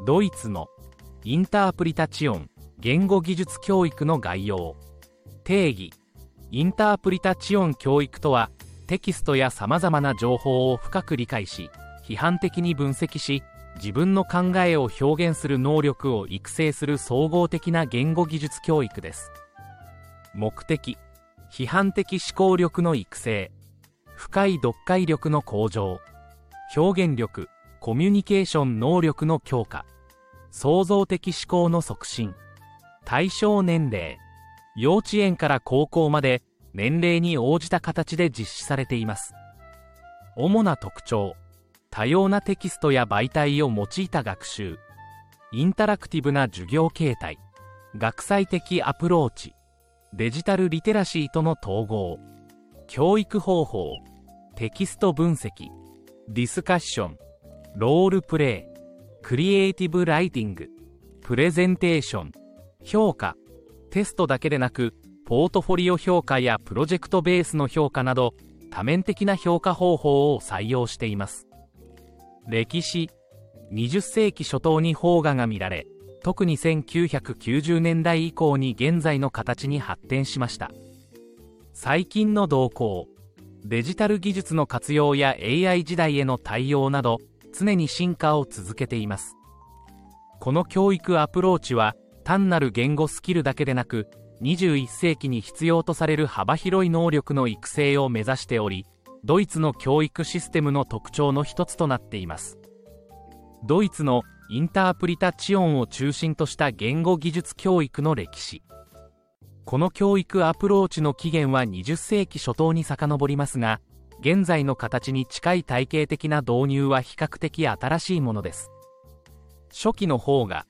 ドイツのインタープリタチオン言語技術教育の概要。定義。インタープリタチオン教育とは、テキストやさまざまな情報を深く理解し、批判的に分析し、自分の考えを表現する能力を育成する総合的な言語技術教育です。目的。批判的思考力の育成、深い読解力の向上、表現力、コミュニケーション能力の強化、創造的思考の促進。対象年齢。幼稚園から高校まで年齢に応じた形で実施されています。主な特徴。多様なテキストや媒体を用いた学習、インタラクティブな授業形態、学際的アプローチ、デジタルリテラシーとの統合、教育方法、テキスト分析、ディスカッション、ロールプレイ、クリエイティブライティング、プレゼンテーション、評価、テストだけでなく、ポートフォリオ評価やプロジェクトベースの評価など、多面的な評価方法を採用しています。歴史。20世紀初頭に邦画が見られ、特に1990年代以降に現在の形に発展しました。最近の動向。デジタル技術の活用や AI 時代への対応など、常に進化を続けています。この教育アプローチは、単なる言語スキルだけでなく、21世紀に必要とされる幅広い能力の育成を目指しており、ドイツの教育システムの特徴の一つとなっています。ドイツのインタープリタチオンを中心とした言語技術教育の歴史。この教育アプローチの起源は20世紀初頭に遡りますが、現在の形に近い体系的な導入は比較的新しいものです。初期の方が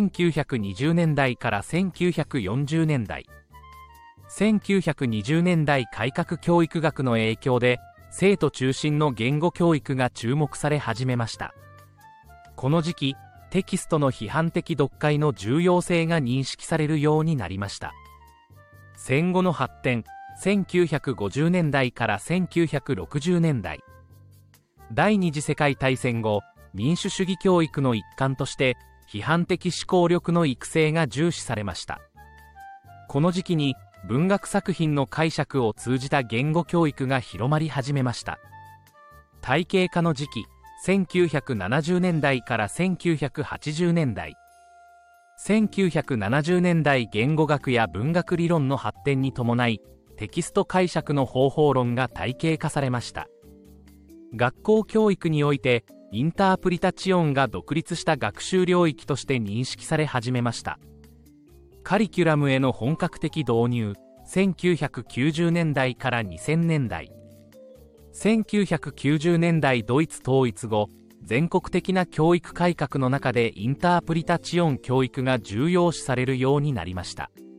1920年代から1940年代。1920年代改革教育学の影響で、生徒中心の言語教育が注目され始めました。この時期、テキストの批判的読解の重要性が認識されるようになりました。戦後の発展、1950年代から1960年代。第二次世界大戦後、民主主義教育の一環として、批判的思考力の育成が重視されました。この時期に、文学作品の解釈を通じた言語教育が広まり始めました。体系化の時期、1970年代から1980年代。1970年代言語学や文学理論の発展に伴い、テキスト解釈の方法論が体系化されました。学校教育において、インタープリタチオンが独立した学習領域として認識され始めました。カリキュラムへの本格的導入、1990年代から2000年代。1990年代ドイツ統一後、全国的な教育改革の中でインタープリタチオン教育が重要視されるようになりました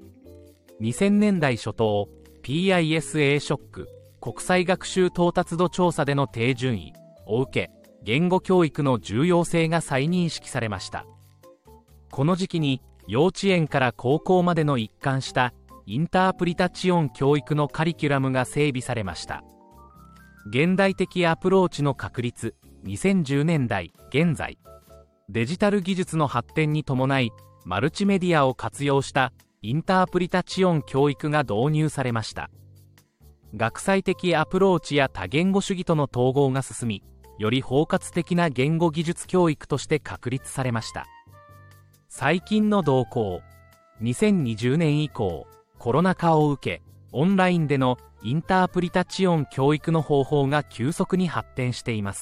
。2000年代初頭、PISA ショック、国際学習到達度調査での低順位を受け、言語教育の重要性が再認識されました。この時期に、幼稚園から高校までの一貫したインタープリタチオン教育のカリキュラムが整備されました。現代的アプローチの確立、2010年代現在。デジタル技術の発展に伴い、マルチメディアを活用したインタープリタチオン教育が導入されました。学際的アプローチや多言語主義との統合が進み、より包括的な言語技術教育として確立されました。最近の動向。2020年以降、コロナ禍を受け、オンラインでのインタープリタチオン教育の方法が急速に発展しています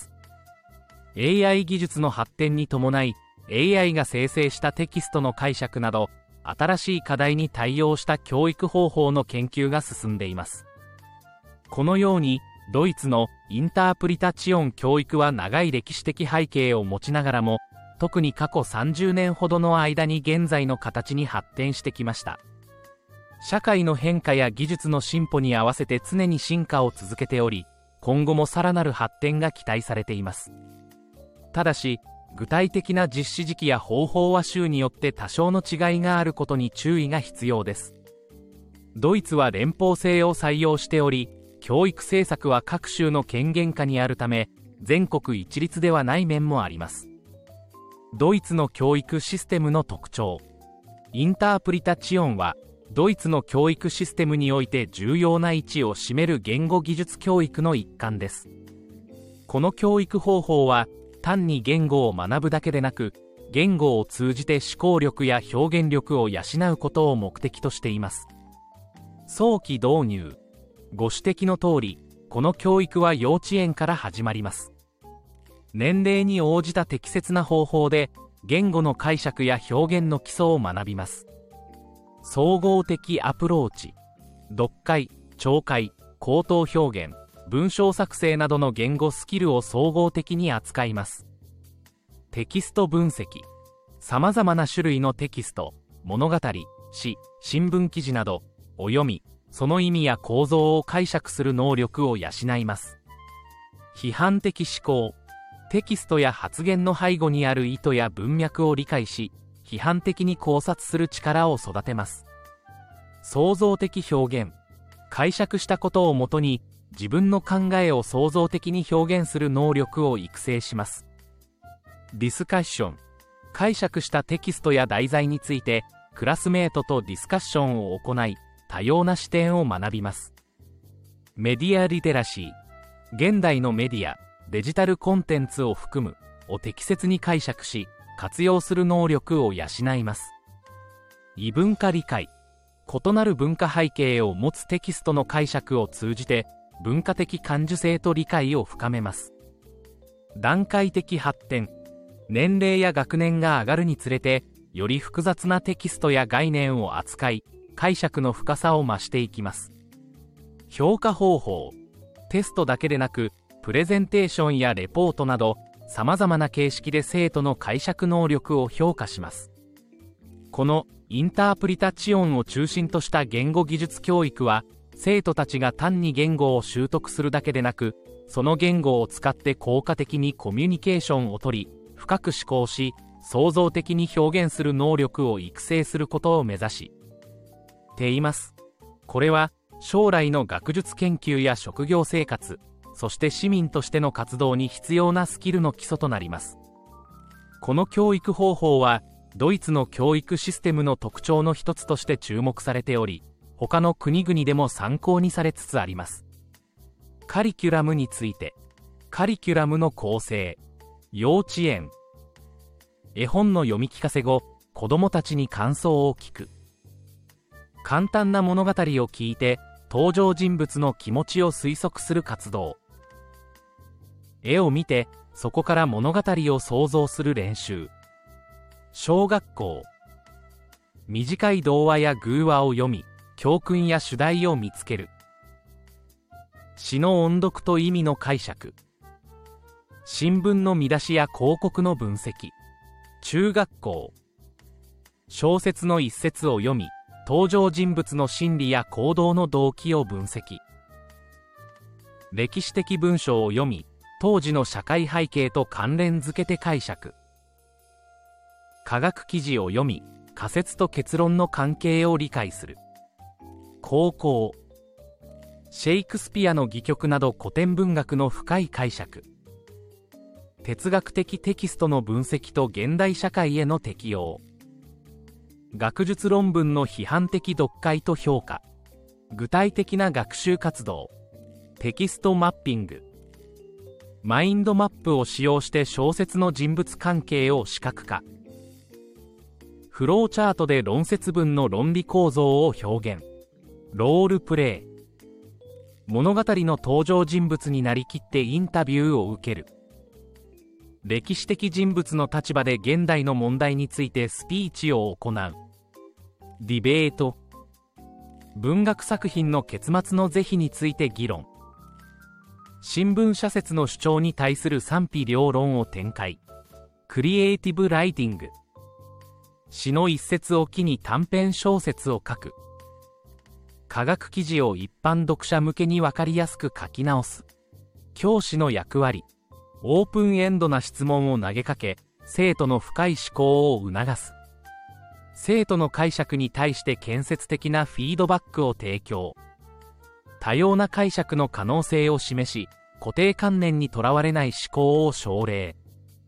。AI 技術の発展に伴い、AI が生成したテキストの解釈など、新しい課題に対応した教育方法の研究が進んでいます。このように、ドイツのインタープリタチオン教育は長い歴史的背景を持ちながらも、特に過去30年ほどの間に現在の形に発展してきました。社会の変化や技術の進歩に合わせて常に進化を続けており、今後もさらなる発展が期待されています。ただし、具体的な実施時期や方法は州によって多少の違いがあることに注意が必要です。ドイツは連邦制を採用しており、教育政策は各州の権限下にあるため、全国一律ではない面もあります。 ドイツの教育システムの特徴。インタープリタチオンは、ドイツの教育システムにおいて重要な位置を占める言語技術教育の一環です。この教育方法は、単に言語を学ぶだけでなく、言語を通じて思考力や表現力を養うことを目的としています。早期導入。ご指摘の通り、この教育は幼稚園から始まります。年齢に応じた適切な方法で、言語の解釈や表現の基礎を学びます。総合的アプローチ。読解、聴解、口頭表現、文章作成などの言語スキルを総合的に扱います。テキスト分析。さまざまな種類のテキスト、物語、詩、新聞記事などを読み、その意味や構造を解釈する能力を養います。批判的思考。テキストや発言の背後にある意図や文脈を理解し、批判的に考察する力を育てます。創造的表現。解釈したことをもとに、自分の考えを創造的に表現する能力を育成します。ディスカッション。解釈したテキストや題材について、クラスメートとディスカッションを行い、多様な視点を学びます。メディアリテラシー。現代のメディア、デジタルコンテンツを含む、を適切に解釈し、活用する能力を養います。異文化理解。異なる文化背景を持つテキストの解釈を通じて、文化的感受性と理解を深めます。段階的発展。年齢や学年が上がるにつれて、より複雑なテキストや概念を扱い、解釈の深さを増していきます。評価方法。テストだけでなく、プレゼンテーションやレポートなど、さまざまな形式で生徒の解釈能力を評価します。このインタープリタチオンを中心とした言語技術教育は、生徒たちが単に言語を習得するだけでなく、その言語を使って効果的にコミュニケーションをとり、深く思考し、創造的に表現する能力を育成することを目指しています。これは、将来の学術研究や職業生活、そして市民としての活動に必要なスキルの基礎となります。この教育方法は、ドイツの教育システムの特徴の一つとして注目されており、他の国々でも参考にされつつあります。カリキュラムについて。カリキュラムの構成。幼稚園。絵本の読み聞かせ後、子どもたちに感想を聞く。簡単な物語を聞いて、登場人物の気持ちを推測する活動。絵を見て、そこから物語を想像する練習。小学校。短い童話や寓話を読み、教訓や主題を見つける。詩の音読と意味の解釈。新聞の見出しや広告の分析。中学校。小説の一節を読み、登場人物の心理や行動の動機を分析。歴史的文章を読み、当時の社会背景と関連づけて解釈。科学記事を読み、仮説と結論の関係を理解する。高校。シェイクスピアの戯曲など古典文学の深い解釈。哲学的テキストの分析と現代社会への適用。学術論文の批判的読解と評価。具体的な学習活動。テキストマッピング。マインドマップを使用して小説の人物関係を視覚化。フローチャートで論説文の論理構造を表現。ロールプレイ。物語の登場人物になりきってインタビューを受ける。歴史的人物の立場で現代の問題についてスピーチを行う。ディベート。文学作品の結末の是非について議論。新聞社説の主張に対する賛否両論を展開。クリエイティブライティング。詩の一節を機に短編小説を書く。科学記事を一般読者向けに分かりやすく書き直す。教師の役割。オープンエンドな質問を投げかけ、生徒の深い思考を促す。生徒の解釈に対して建設的なフィードバックを提供。多様な解釈の可能性を示し、固定観念にとらわれない思考を奨励。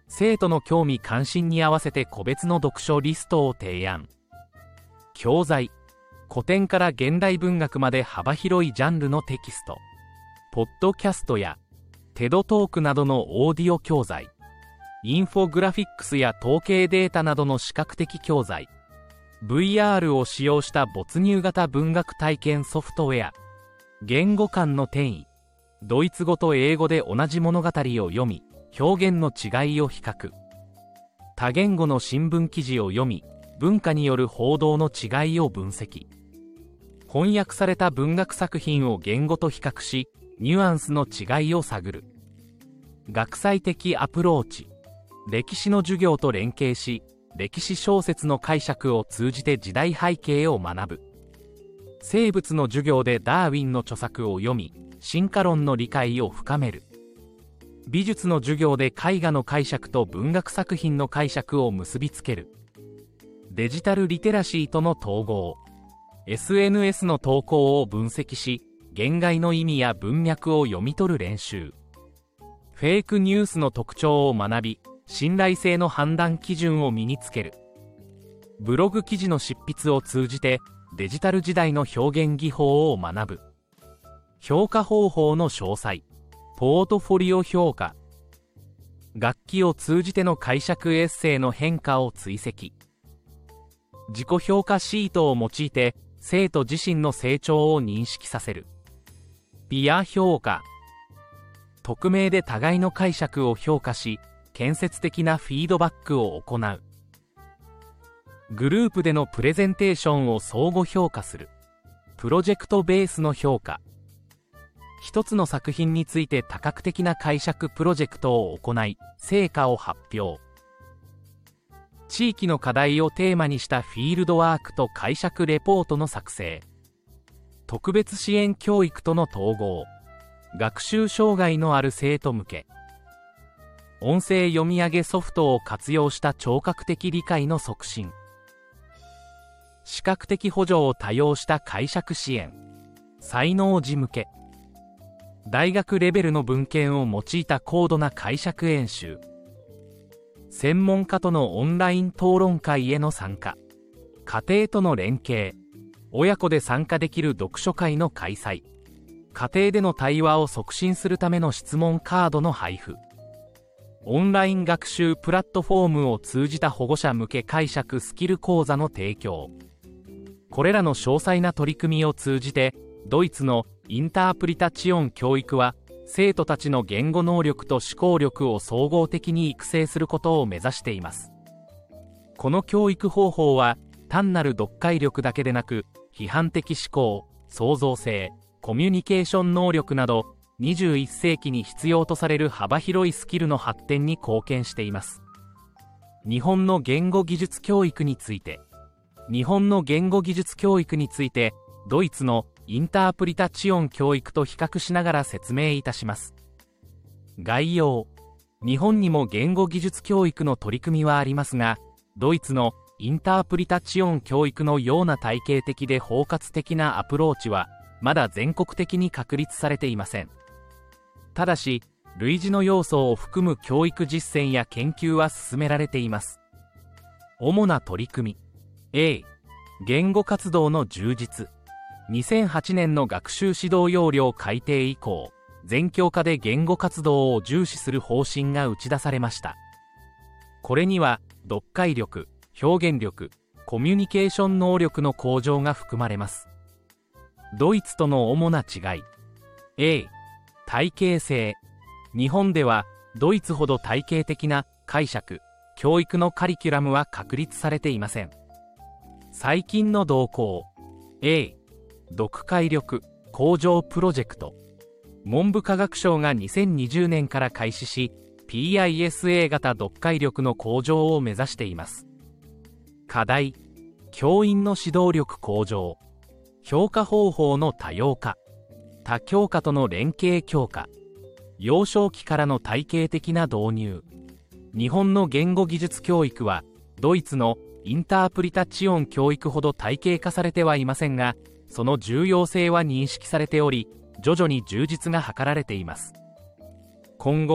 生徒の興味関心に合わせて個別の読書リストを提案。教材、古典から現代文学まで幅広いジャンルのテキスト、ポッドキャストやテドトークなどのオーディオ教材、インフォグラフィックスや統計データなどの視覚的教材、VR を使用した没入型文学体験ソフトウェア、言語間の転移、ドイツ語と英語で同じ物語を読み、表現の違いを比較、多言語の新聞記事を読み、文化による報道の違いを分析、翻訳された文学作品を言語と比較し、ニュアンスの違いを探る。学際的アプローチ、歴史の授業と連携し、歴史小説の解釈を通じて時代背景を学ぶ。生物の授業でダーウィンの著作を読み、進化論の理解を深める。美術の授業で絵画の解釈と文学作品の解釈を結びつける。デジタルリテラシーとの統合、SNS の投稿を分析し、言外の意味や文脈を読み取る練習。フェイクニュースの特徴を学び、信頼性の判断基準を身につける。ブログ記事の執筆を通じて、デジタル時代の表現技法を学ぶ。評価方法の詳細、ポートフォリオ評価。学期を通じての解釈エッセイの変化を追跡。自己評価シートを用いて、生徒自身の成長を認識させる。ピア評価。匿名で互いの解釈を評価し、建設的なフィードバックを行う。グループでのプレゼンテーションを相互評価する。プロジェクトベースの評価。一つの作品について多角的な解釈プロジェクトを行い、成果を発表。地域の課題をテーマにしたフィールドワークと解釈レポートの作成。特別支援教育との統合。学習障害のある生徒向け。音声読み上げソフトを活用した聴覚的理解の促進。視覚的補助を多用した解釈支援。才能児向け。大学レベルの文献を用いた高度な解釈演習。専門家とのオンライン討論会への参加。家庭との連携。親子で参加できる読書会の開催。家庭での対話を促進するための質問カードの配布。オンライン学習プラットフォームを通じた保護者向け解釈スキル講座の提供。これらの詳細な取り組みを通じて、ドイツのインタープリタチオン教育は、生徒たちの言語能力と思考力を総合的に育成することを目指しています。この教育方法は、単なる読解力だけでなく、批判的思考、創造性、コミュニケーション能力など、21世紀に必要とされる幅広いスキルの発展に貢献しています。日本の言語技術教育について。日本の言語技術教育について、ドイツのインタープリタチオン教育と比較しながら説明いたします。概要。日本にも言語技術教育の取り組みはありますが、ドイツのインタープリタチオン教育のような体系的で包括的なアプローチは、まだ全国的に確立されていません。ただし、類似の要素を含む教育実践や研究は進められています。主な取り組み。A、言語活動の充実。2008年の学習指導要領改定以降、全教科で言語活動を重視する方針が打ち出されました。これには、読解力、表現力、コミュニケーション能力の向上が含まれます。ドイツとの主な違い。A、体系性。日本では、ドイツほど体系的な解釈、教育のカリキュラムは確立されていません。最近の動向。A、読解力向上プロジェクト。文部科学省が2020年から開始し、PISA 型読解力の向上を目指しています。課題、教員の指導力向上。評価方法の多様化。他教科との連携強化。幼少期からの体系的な導入。日本の言語技術教育は、ドイツのインタープリタチオン教育ほど体系化されてはいませんが、その重要性は認識されており、徐々に充実が図られています。今後、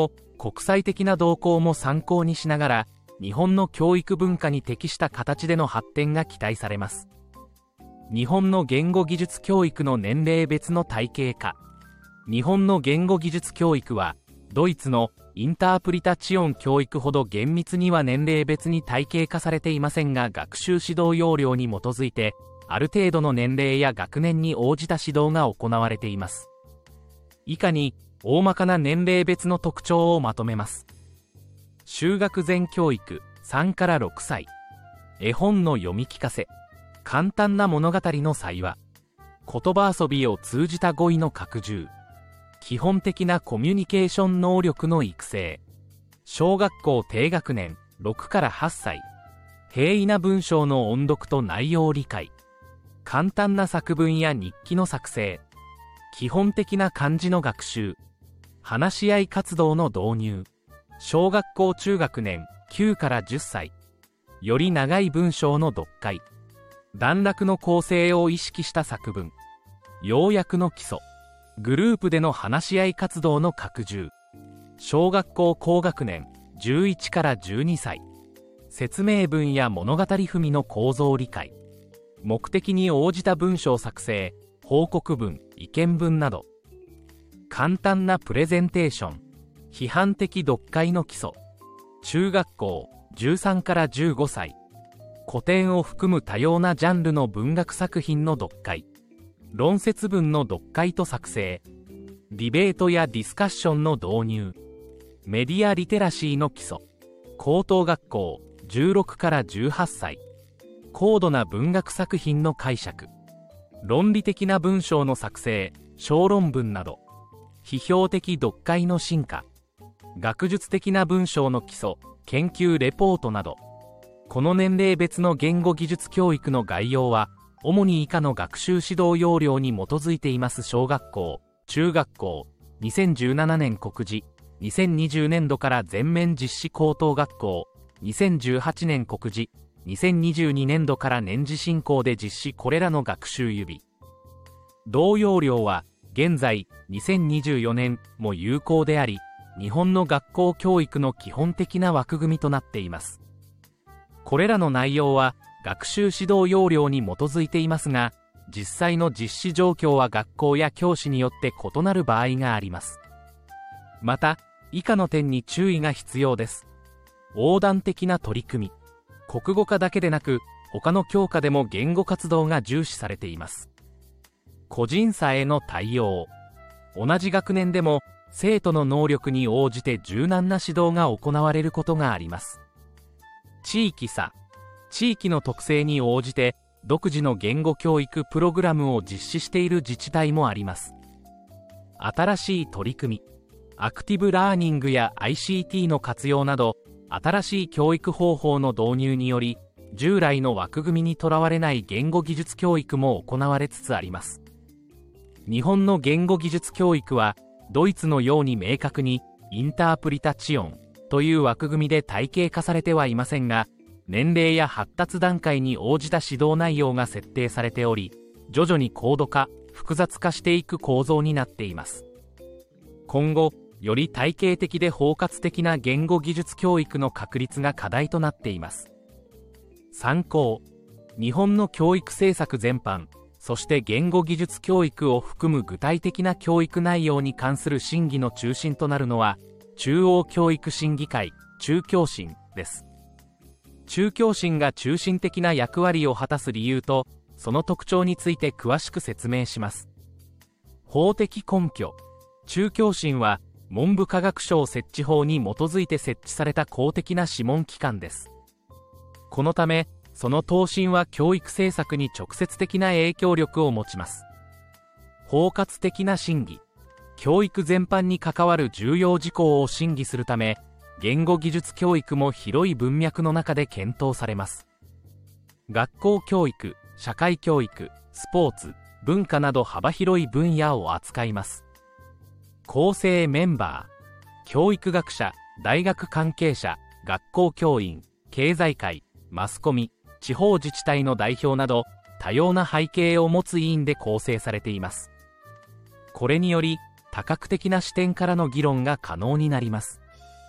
国際的な動向も参考にしながら、日本の教育文化に適した形での発展が期待されます。日本の言語技術教育の年齢別の体系化。日本の言語技術教育は、ドイツのインタープリタチオン教育ほど厳密には年齢別に体系化されていませんが、学習指導要領に基づいて、ある程度の年齢や学年に応じた指導が行われています。以下に、大まかな年齢別の特徴をまとめます。就学前教育3から6歳。絵本の読み聞かせ。簡単な物語の採話。言葉遊びを通じた語彙の拡充。基本的なコミュニケーション能力の育成。小学校低学年6から8歳。平易な文章の音読と内容理解。簡単な作文や日記の作成。基本的な漢字の学習。話し合い活動の導入。小学校中学年9から10歳。より長い文章の読解。段落の構成を意識した作文。要約の基礎。グループでの話し合い活動の拡充。小学校高学年11から12歳。説明文や物語踏みの構造理解。目的に応じた文章作成、報告文、意見文など。簡単なプレゼンテーション。批判的読解の基礎。中学校13から15歳。古典を含む多様なジャンルの文学作品の読解。論説文の読解と作成。ディベートやディスカッションの導入。メディアリテラシーの基礎。高等学校16から18歳。高度な文学作品の解釈。論理的な文章の作成、小論文など。批評的読解の進化。学術的な文章の基礎、研究レポートなど。この年齢別の言語技術教育の概要は、主に以下の学習指導要領に基づいています。小学校、中学校、2017年告示、2020年度から全面実施。高等学校、2018年告示、2022年度から年次進行で実施。これらの学習指導要領は、現在、2024年も有効であり、日本の学校教育の基本的な枠組みとなっています。これらの内容は、学習指導要領に基づいていますが、実際の実施状況は学校や教師によって異なる場合があります。また、以下の点に注意が必要です。横断的な取り組み。国語科だけでなく、他の教科でも言語活動が重視されています。個人差への対応。同じ学年でも、生徒の能力に応じて柔軟な指導が行われることがあります。地域差。地域の特性に応じて、独自の言語教育プログラムを実施している自治体もあります。新しい取り組み。アクティブラーニングや ICT の活用など、新しい教育方法の導入により、従来の枠組みにとらわれない言語技術教育も行われつつあります。日本の言語技術教育は、ドイツのように明確にインタープリタチオンという枠組みで体系化されてはいませんが、年齢や発達段階に応じた指導内容が設定されており、徐々に高度化、複雑化していく構造になっています。今後、より体系的で包括的な言語技術教育の確立が課題となっています。参考。日本の教育政策全般、そして言語技術教育を含む具体的な教育内容に関する審議の中心となるのは、中央教育審議会、中教審です。中教審が中心的な役割を果たす理由と、その特徴について詳しく説明します。法的根拠。中教審は、文部科学省設置法に基づいて設置された公的な諮問機関です。このため、その答申は教育政策に直接的な影響力を持ちます。包括的な審議。教育全般に関わる重要事項を審議するため、言語技術教育も広い文脈の中で検討されます。学校教育、社会教育、スポーツ、文化など幅広い分野を扱います。構成メンバー。教育学者、大学関係者、学校教員、経済界、マスコミ、地方自治体の代表など、多様な背景を持つ委員で構成されています。これにより、多角的な視点からの議論が可能になります。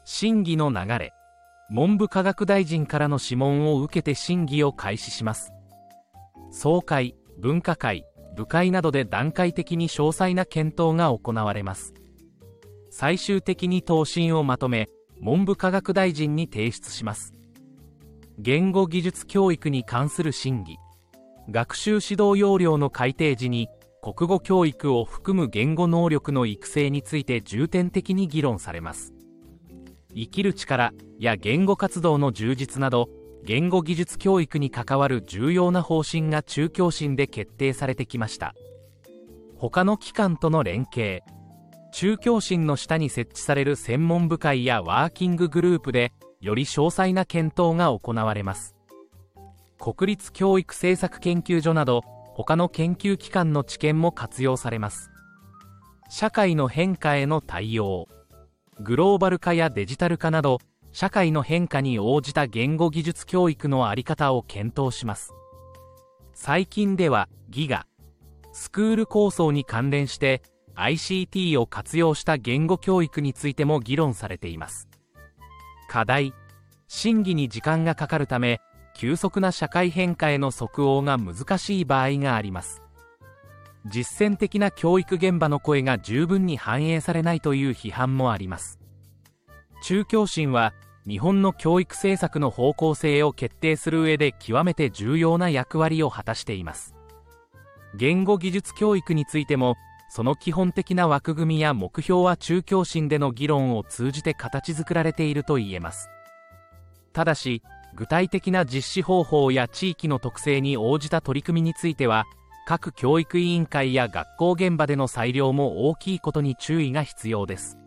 審議の流れ。文部科学大臣からの諮問を受けて審議を開始します。総会、分科会、部会などで段階的に詳細な検討が行われます。最終的に答申をまとめ、文部科学大臣に提出します。言語技術教育に関する審議。学習指導要領の改定時に、国語教育を含む言語能力の育成について重点的に議論されます。生きる力や言語活動の充実など、言語技術教育に関わる重要な方針が中教審で決定されてきました。他の機関との連携。中教審の下に設置される専門部会やワーキンググループで、より詳細な検討が行われます。国立教育政策研究所など、他の研究機関の知見も活用されます。社会の変化への対応。グローバル化やデジタル化など、社会の変化に応じた言語技術教育の在り方を検討します。最近では、ギガ、スクール構想に関連して、ICT を活用した言語教育についても議論されています。課題。審議に時間がかかるため、急速な社会変化への即応が難しい場合があります。実践的な教育現場の声が十分に反映されないという批判もあります。中教審は、日本の教育政策の方向性を決定する上で極めて重要な役割を果たしています。言語技術教育についても、その基本的な枠組みや目標は中教審での議論を通じて形作られていると言えます。ただし、具体的な実施方法や地域の特性に応じた取り組みについては、各教育委員会や学校現場での裁量も大きいことに注意が必要です。